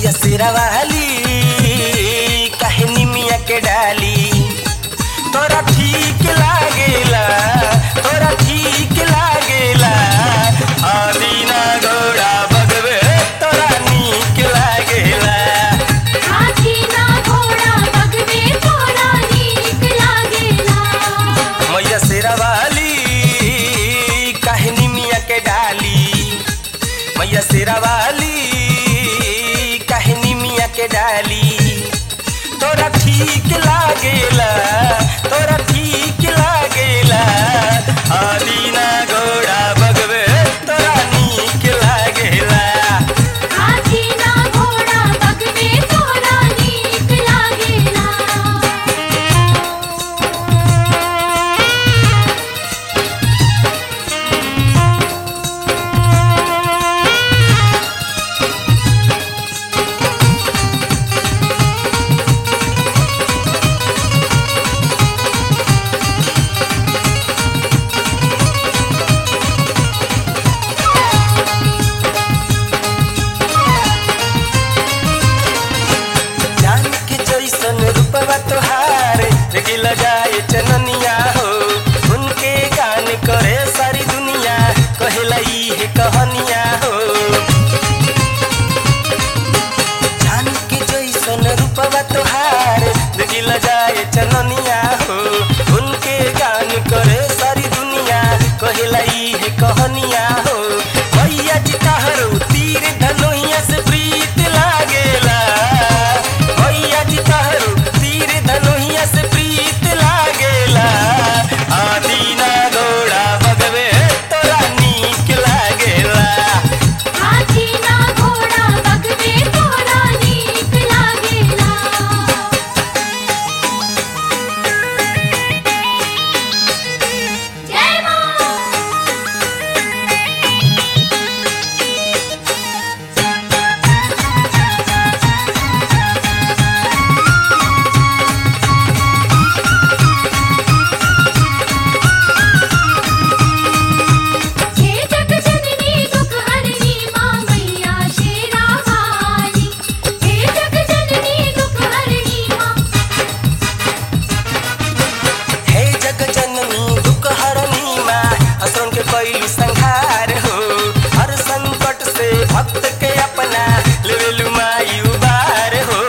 मैया शेरा वाली काहे निमिया के डाली तोरा ठीक लागेला तोरा ठीक लागेला आदीना घोड़ा बगवे तोरा नीक लागेला आदीना घोड़ा बगवे तोरा नीक लागेला मैया शेरा वाली काहे निमिया के डाली मैया शेरा वाली काहे निमिया के डाली तोरा ठीक लागेला तोरा ठीक लागेला आदीना घोड़ा बगवे तोरा नीक लागेला आदीना घोड़ा बगवे तोरा नीक लागेला जान के जैसन रूपवा तोहार गिल जाए चननिया हो उनके गान करे सारी दुनिया कहेला इहे कहानिया हो जान के जैसन रूपवा तोहार गिल जाए चननिया हो उनके गान करे सारी दुनिया कहेला इहे कहानिया हो भैया जी कहरो तीर धनुइया से प्रीत लागेला भैया जी कहरो तीर धनुइया से प्रीत लागेला आदीना घोड़ा बगवे तोरा नीक लागेला आदीना घोड़ा बगवे तोरा नीक लागेला जय मां हे जग जननी दुख हरनी मां मैया शेरा वाली हे जग जननी दुख हरनी मां हे जग जननी दुख हरनी माँ असुरन के कैलू संहार हो हर संकट से भक्त के अपना लेवेलू माई उबार हो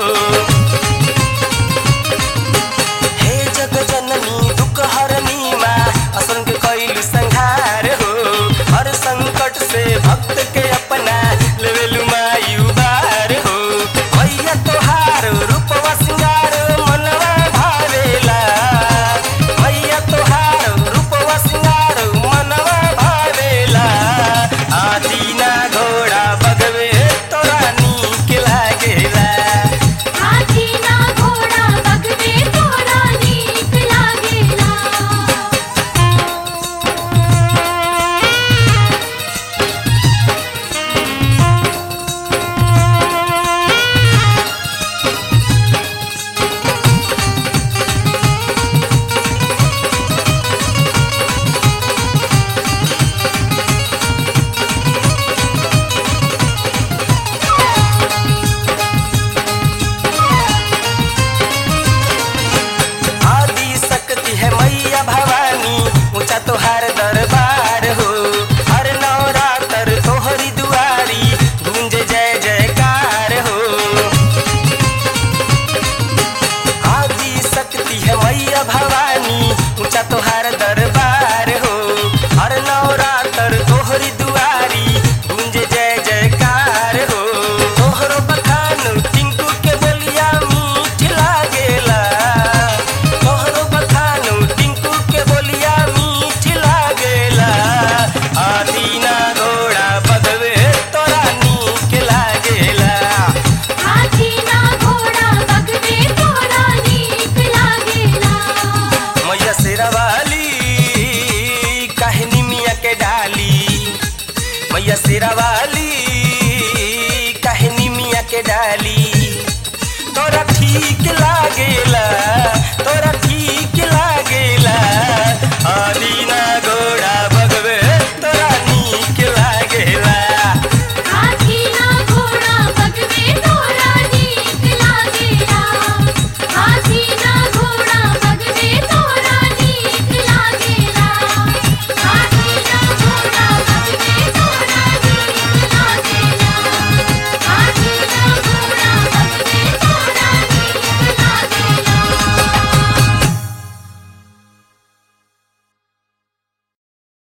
हे जग जननी दुख हरनी माँ असुरन के कैलू संहार हो हर संकट से भक्त के अपना लेवेलू माई उबार हो मैया तोहार रूपवा सिंगार मनवा भावेला मैया तोहार रूपवा सिंगार मनवा भावेला आदीना घोड़ा बगवे तोरा नीक लागेला आदीना घोड़ा बगवे तोरा नीक लागेला आदि शक्ति है मैया